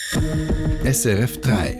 SRF 3.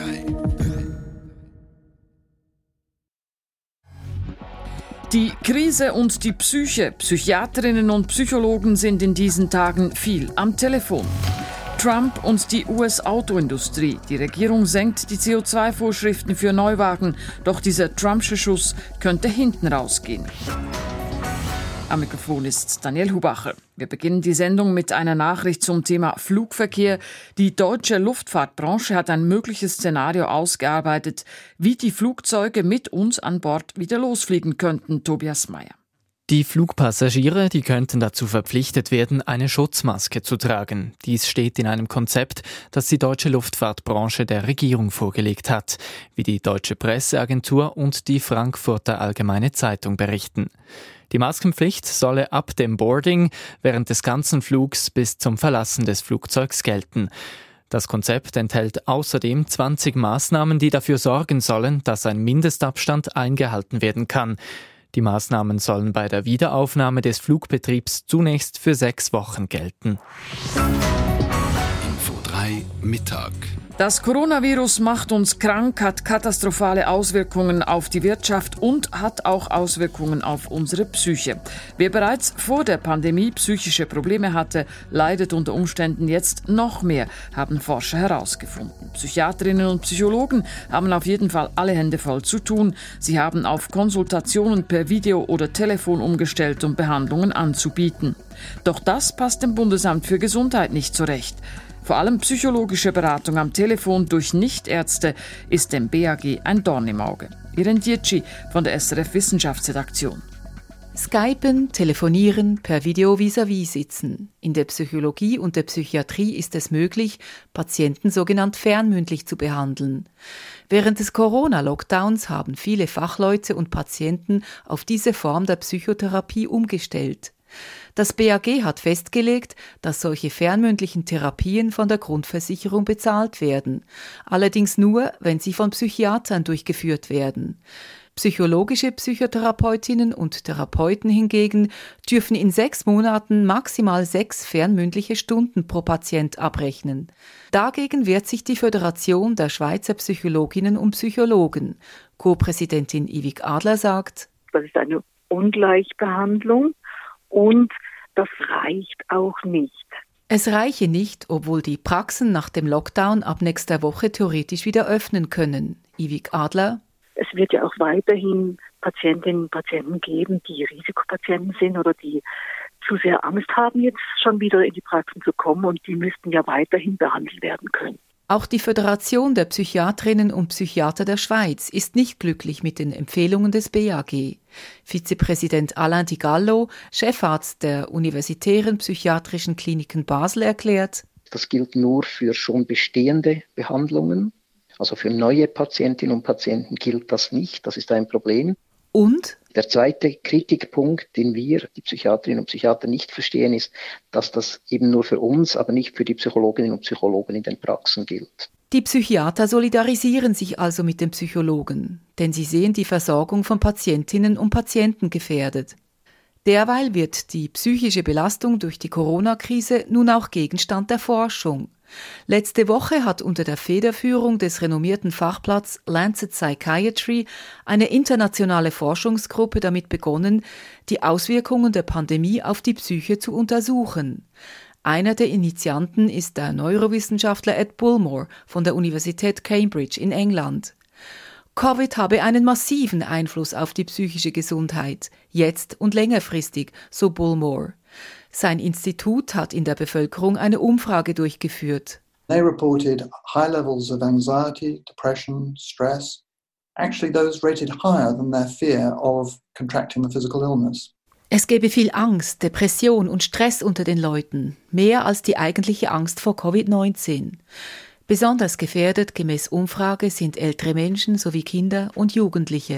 Die Krise und die Psyche. Psychiaterinnen und Psychologen sind in diesen Tagen viel am Telefon. Trump und die US-Autoindustrie. Die Regierung senkt die CO2-Vorschriften für Neuwagen, doch dieser Trumpsche Schuss könnte hinten rausgehen. Am Mikrofon ist Daniel Hubacher. Wir beginnen die Sendung mit einer Nachricht zum Thema Flugverkehr. Die deutsche Luftfahrtbranche hat ein mögliches Szenario ausgearbeitet, wie die Flugzeuge mit uns an Bord wieder losfliegen könnten. Tobias Meyer. Die Flugpassagiere, die könnten dazu verpflichtet werden, eine Schutzmaske zu tragen. Dies steht in einem Konzept, das die deutsche Luftfahrtbranche der Regierung vorgelegt hat, wie die Deutsche Presseagentur und die Frankfurter Allgemeine Zeitung berichten. Die Maskenpflicht solle ab dem Boarding während des ganzen Flugs bis zum Verlassen des Flugzeugs gelten. Das Konzept enthält außerdem 20 Maßnahmen, die dafür sorgen sollen, dass ein Mindestabstand eingehalten werden kann. Die Maßnahmen sollen bei der Wiederaufnahme des Flugbetriebs zunächst für 6 Wochen gelten. Info 3 Mittag. Das Coronavirus macht uns krank, hat katastrophale Auswirkungen auf die Wirtschaft und hat auch Auswirkungen auf unsere Psyche. Wer bereits vor der Pandemie psychische Probleme hatte, leidet unter Umständen jetzt noch mehr, haben Forscher herausgefunden. Psychiaterinnen und Psychologen haben auf jeden Fall alle Hände voll zu tun. Sie haben auf Konsultationen per Video oder Telefon umgestellt, um Behandlungen anzubieten. Doch das passt dem Bundesamt für Gesundheit nicht zurecht. Vor allem psychologische Beratung am Telefon durch Nichtärzte ist dem BAG ein Dorn im Auge. Irene Dietschi von der SRF Wissenschaftsredaktion. Skypen, telefonieren, per Video vis-à-vis sitzen. In der Psychologie und der Psychiatrie ist es möglich, Patienten sogenannt fernmündlich zu behandeln. Während des Corona-Lockdowns haben viele Fachleute und Patienten auf diese Form der Psychotherapie umgestellt. Das BAG hat festgelegt, dass solche fernmündlichen Therapien von der Grundversicherung bezahlt werden. Allerdings nur, wenn sie von Psychiatern durchgeführt werden. Psychologische Psychotherapeutinnen und Therapeuten hingegen dürfen in 6 Monaten maximal 6 fernmündliche Stunden pro Patient abrechnen. Dagegen wehrt sich die Föderation der Schweizer Psychologinnen und Psychologen. Co-Präsidentin Ivik Adler sagt: Das ist eine Ungleichbehandlung. Und das reicht auch nicht. Es reiche nicht, obwohl die Praxen nach dem Lockdown ab nächster Woche theoretisch wieder öffnen können. Ivik Adler: Es wird ja auch weiterhin Patientinnen und Patienten geben, die Risikopatienten sind oder die zu sehr Angst haben, jetzt schon wieder in die Praxen zu kommen, und die müssten ja weiterhin behandelt werden können. Auch die Föderation der Psychiaterinnen und Psychiater der Schweiz ist nicht glücklich mit den Empfehlungen des BAG. Vizepräsident Alain Di Gallo, Chefarzt der Universitären Psychiatrischen Kliniken Basel, erklärt: Das gilt nur für schon bestehende Behandlungen. Also für neue Patientinnen und Patienten gilt das nicht. Das ist ein Problem. Und? Der zweite Kritikpunkt, den wir, die Psychiaterinnen und Psychiater, nicht verstehen, ist, dass das eben nur für uns, aber nicht für die Psychologinnen und Psychologen in den Praxen gilt. Die Psychiater solidarisieren sich also mit den Psychologen, denn sie sehen die Versorgung von Patientinnen und Patienten gefährdet. Derweil wird die psychische Belastung durch die Corona-Krise nun auch Gegenstand der Forschung. Letzte Woche hat unter der Federführung des renommierten Fachblatts Lancet Psychiatry eine internationale Forschungsgruppe damit begonnen, die Auswirkungen der Pandemie auf die Psyche zu untersuchen. Einer der Initianten ist der Neurowissenschaftler Ed Bullmore von der Universität Cambridge in England. Covid habe einen massiven Einfluss auf die psychische Gesundheit, jetzt und längerfristig, so Bullmore. Sein Institut hat in der Bevölkerung eine Umfrage durchgeführt. They reported high levels of anxiety, depression, stress. Actually, those rated higher than their fear of contracting the physical illness. Es gebe viel Angst, Depression und Stress unter den Leuten, mehr als die eigentliche Angst vor Covid-19. Besonders gefährdet gemäß Umfrage sind ältere Menschen sowie Kinder und Jugendliche.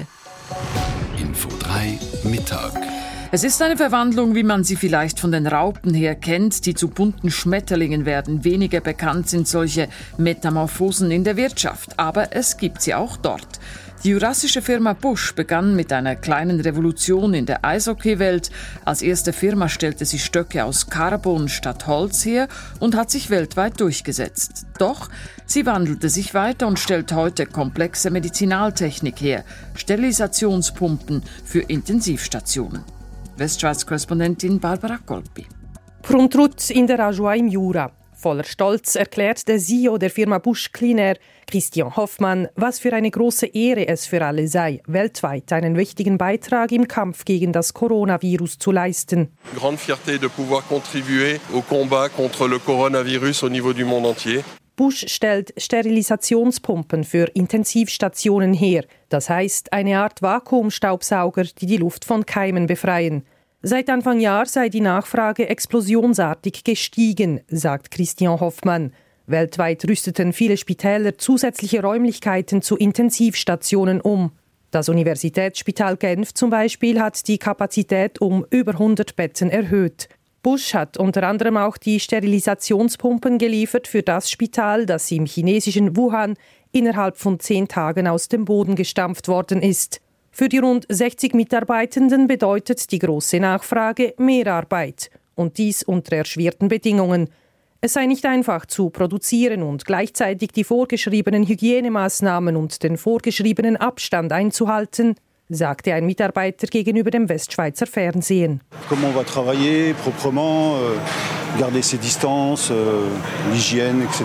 Info 3 Mittag. Es ist eine Verwandlung, wie man sie vielleicht von den Raupen her kennt, die zu bunten Schmetterlingen werden. Weniger bekannt sind solche Metamorphosen in der Wirtschaft, aber es gibt sie auch dort. Die jurassische Firma Busch begann mit einer kleinen Revolution in der Eishockey-Welt. Als erste Firma stellte sie Stöcke aus Carbon statt Holz her und hat sich weltweit durchgesetzt. Doch sie wandelte sich weiter und stellt heute komplexe Medizinaltechnik her, Sterilisationspumpen für Intensivstationen. Westschweiz-Korrespondentin Barbara Kolpi. Pruntrut in der Ajoie im Jura. Voller Stolz erklärt der CEO der Firma Busch Cleanair, Christian Hoffmann, was für eine große Ehre es für alle sei, weltweit einen wichtigen Beitrag im Kampf gegen das Coronavirus zu leisten. Grande fierté de pouvoir contribuer au combat contre le coronavirus au niveau du monde entier. Busch stellt Sterilisationspumpen für Intensivstationen her. Das heißt, eine Art Vakuumstaubsauger, die die Luft von Keimen befreien. Seit Anfang Jahr sei die Nachfrage explosionsartig gestiegen, sagt Christian Hoffmann. Weltweit rüsteten viele Spitäler zusätzliche Räumlichkeiten zu Intensivstationen um. Das Universitätsspital Genf zum Beispiel hat die Kapazität um über 100 Betten erhöht. Busch hat unter anderem auch die Sterilisationspumpen geliefert für das Spital, das im chinesischen Wuhan innerhalb von 10 Tagen aus dem Boden gestampft worden ist. Für die rund 60 Mitarbeitenden bedeutet die große Nachfrage mehr Arbeit. Und dies unter erschwerten Bedingungen. Es sei nicht einfach zu produzieren und gleichzeitig die vorgeschriebenen Hygienemaßnahmen und den vorgeschriebenen Abstand einzuhalten, sagte ein Mitarbeiter gegenüber dem Westschweizer Fernsehen. Comment on va travailler proprement, garder ses distances, l'hygiène, etc.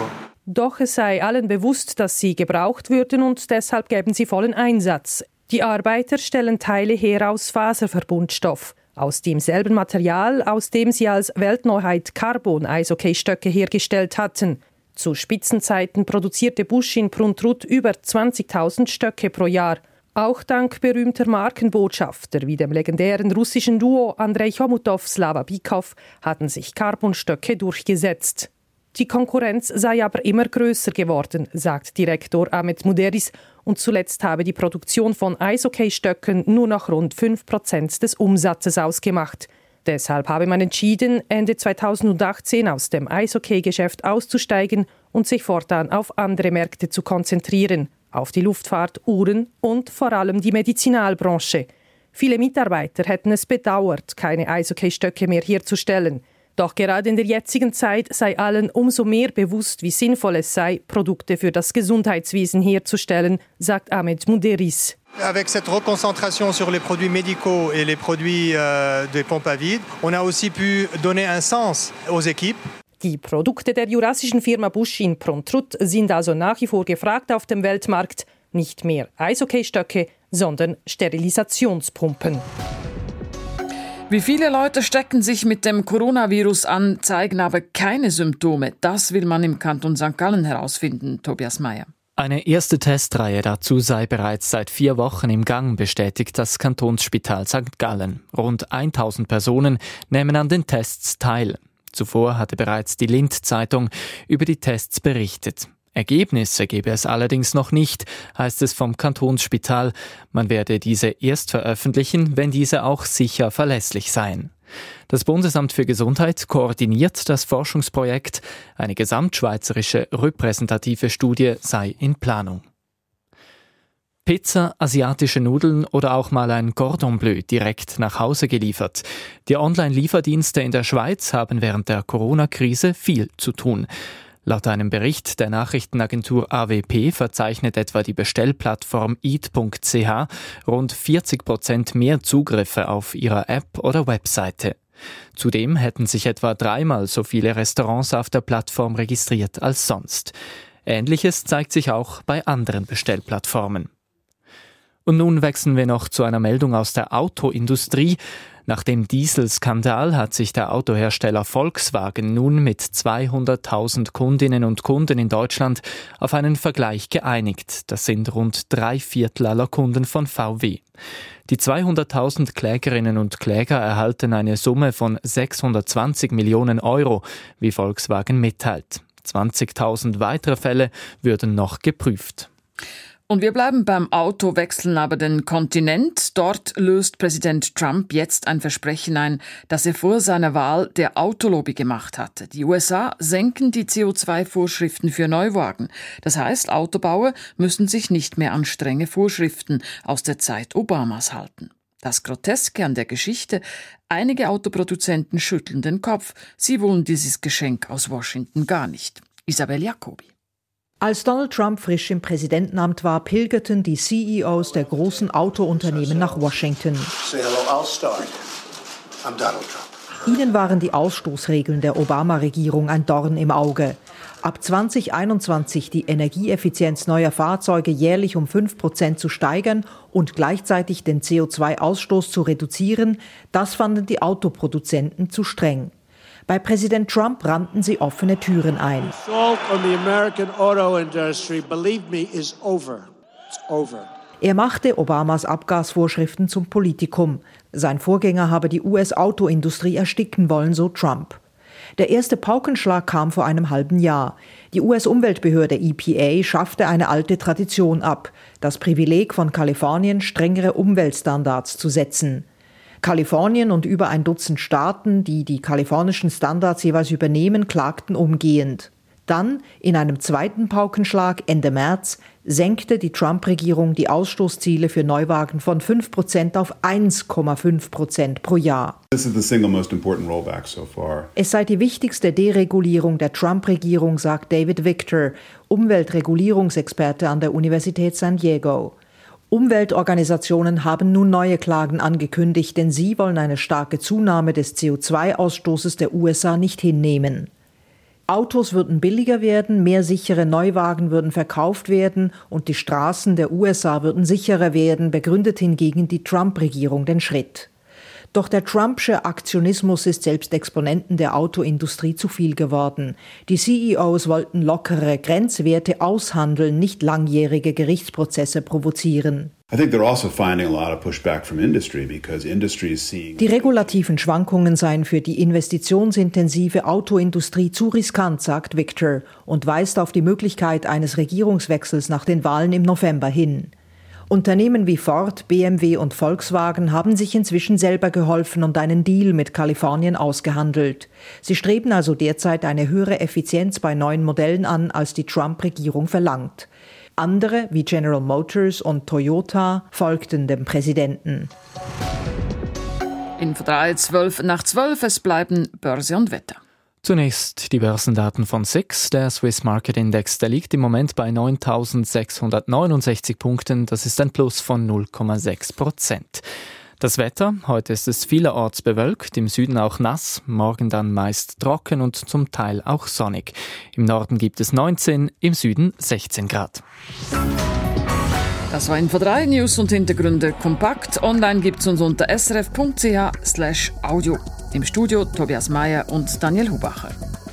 Doch es sei allen bewusst, dass sie gebraucht würden und deshalb geben sie vollen Einsatz. Die Arbeiter stellen Teile her aus Faserverbundstoff, aus demselben Material, aus dem sie als Weltneuheit Carbon-Eishockeystöcke hergestellt hatten. Zu Spitzenzeiten produzierte Busch in Pruntrut über 20.000 Stöcke pro Jahr. Auch dank berühmter Markenbotschafter wie dem legendären russischen Duo Andrei Chomutow-Slava Bykov hatten sich Carbonstöcke durchgesetzt. Die Konkurrenz sei aber immer größer geworden, sagt Direktor Ahmed Muderis, und zuletzt habe die Produktion von Eishockeystöcken nur noch rund 5% des Umsatzes ausgemacht. Deshalb habe man entschieden, Ende 2018 aus dem Eishockey-Geschäft auszusteigen und sich fortan auf andere Märkte zu konzentrieren, auf die Luftfahrt, Uhren und vor allem die Medizinalbranche. Viele Mitarbeiter hätten es bedauert, keine Eishockeystöcke mehr herzustellen. Doch gerade in der jetzigen Zeit sei allen umso mehr bewusst, wie sinnvoll es sei, Produkte für das Gesundheitswesen herzustellen, sagt Ahmed Muderis. Avec cette reconcentration sur les produits médicaux et les produits des pompes à vide, on a aussi pu donner un sens aux équipes. Die Produkte der jurassischen Firma Busch in Pruntrut sind also nach wie vor gefragt auf dem Weltmarkt. Nicht mehr Eishockeystöcke, sondern Sterilisationspumpen. Wie viele Leute stecken sich mit dem Coronavirus an, zeigen aber keine Symptome. Das will man im Kanton St. Gallen herausfinden, Tobias Meyer. Eine erste Testreihe dazu sei bereits seit 4 Wochen im Gang, bestätigt das Kantonsspital St. Gallen. Rund 1000 Personen nehmen an den Tests teil. Zuvor hatte bereits die Lindt-Zeitung über die Tests berichtet. Ergebnisse gebe es allerdings noch nicht, heißt es vom Kantonsspital. Man werde diese erst veröffentlichen, wenn diese auch sicher verlässlich seien. Das Bundesamt für Gesundheit koordiniert das Forschungsprojekt. Eine gesamtschweizerische repräsentative Studie sei in Planung. Pizza, asiatische Nudeln oder auch mal ein Cordon Bleu direkt nach Hause geliefert. Die Online-Lieferdienste in der Schweiz haben während der Corona-Krise viel zu tun. Laut einem Bericht der Nachrichtenagentur AWP verzeichnet etwa die Bestellplattform eat.ch rund 40% mehr Zugriffe auf ihrer App oder Webseite. Zudem hätten sich etwa 3-mal so viele Restaurants auf der Plattform registriert als sonst. Ähnliches zeigt sich auch bei anderen Bestellplattformen. Und nun wechseln wir noch zu einer Meldung aus der Autoindustrie. Nach dem Dieselskandal hat sich der Autohersteller Volkswagen nun mit 200.000 Kundinnen und Kunden in Deutschland auf einen Vergleich geeinigt. Das sind rund 3/4 aller Kunden von VW. Die 200.000 Klägerinnen und Kläger erhalten eine Summe von 620 Millionen Euro, wie Volkswagen mitteilt. 20.000 weitere Fälle würden noch geprüft. Und wir bleiben beim Auto, wechseln aber den Kontinent. Dort löst Präsident Trump jetzt ein Versprechen ein, das er vor seiner Wahl der Autolobby gemacht hatte. Die USA senken die CO2-Vorschriften für Neuwagen. Das heißt, Autobauer müssen sich nicht mehr an strenge Vorschriften aus der Zeit Obamas halten. Das Groteske an der Geschichte: einige Autoproduzenten schütteln den Kopf. Sie wollen dieses Geschenk aus Washington gar nicht. Isabel Jacobi. Als Donald Trump frisch im Präsidentenamt war, pilgerten die CEOs der großen Autounternehmen nach Washington. Ihnen waren die Ausstoßregeln der Obama-Regierung ein Dorn im Auge. Ab 2021 die Energieeffizienz neuer Fahrzeuge jährlich um 5% zu steigern und gleichzeitig den CO2-Ausstoß zu reduzieren, das fanden die Autoproduzenten zu streng. Bei Präsident Trump rannten sie offene Türen ein. Er machte Obamas Abgasvorschriften zum Politikum. Sein Vorgänger habe die US-Autoindustrie ersticken wollen, so Trump. Der erste Paukenschlag kam vor einem halben Jahr. Die US-Umweltbehörde EPA schaffte eine alte Tradition ab: das Privileg von Kalifornien, strengere Umweltstandards zu setzen. Kalifornien und über ein Dutzend Staaten, die die kalifornischen Standards jeweils übernehmen, klagten umgehend. Dann, in einem zweiten Paukenschlag Ende März, senkte die Trump-Regierung die Ausstoßziele für Neuwagen von 5% auf 1,5% pro Jahr. This is the single most important rollback so far. Es sei die wichtigste Deregulierung der Trump-Regierung, sagt David Victor, Umweltregulierungsexperte an der Universität San Diego. Umweltorganisationen haben nun neue Klagen angekündigt, denn sie wollen eine starke Zunahme des CO2-Ausstoßes der USA nicht hinnehmen. Autos würden billiger werden, mehr sichere Neuwagen würden verkauft werden und die Straßen der USA würden sicherer werden, begründet hingegen die Trump-Regierung den Schritt. Doch der Trumpsche Aktionismus ist selbst Exponenten der Autoindustrie zu viel geworden. Die CEOs wollten lockere Grenzwerte aushandeln, nicht langjährige Gerichtsprozesse provozieren. Die regulativen Schwankungen seien für die investitionsintensive Autoindustrie zu riskant, sagt Victor, und weist auf die Möglichkeit eines Regierungswechsels nach den Wahlen im November hin. Unternehmen wie Ford, BMW und Volkswagen haben sich inzwischen selber geholfen und einen Deal mit Kalifornien ausgehandelt. Sie streben also derzeit eine höhere Effizienz bei neuen Modellen an, als die Trump-Regierung verlangt. Andere, wie General Motors und Toyota, folgten dem Präsidenten. Info 3, 12 nach 12, es bleiben Börse und Wetter. Zunächst die Börsendaten von SIX. Der Swiss Market Index, der liegt im Moment bei 9.669 Punkten. Das ist ein Plus von 0,6%. Das Wetter: heute ist es vielerorts bewölkt, im Süden auch nass, morgen dann meist trocken und zum Teil auch sonnig. Im Norden gibt es 19, im Süden 16 Grad. Das war Info 3, News und Hintergründe kompakt. Online gibt's uns unter srf.ch/audio. Im Studio Tobias Meyer und Daniel Hubacher.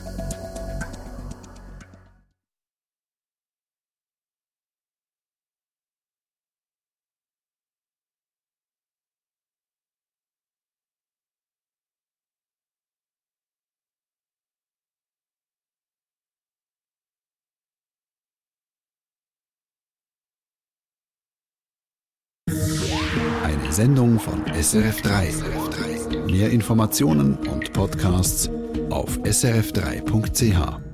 Eine Sendung von SRF3. Mehr Informationen und Podcasts auf srf3.ch.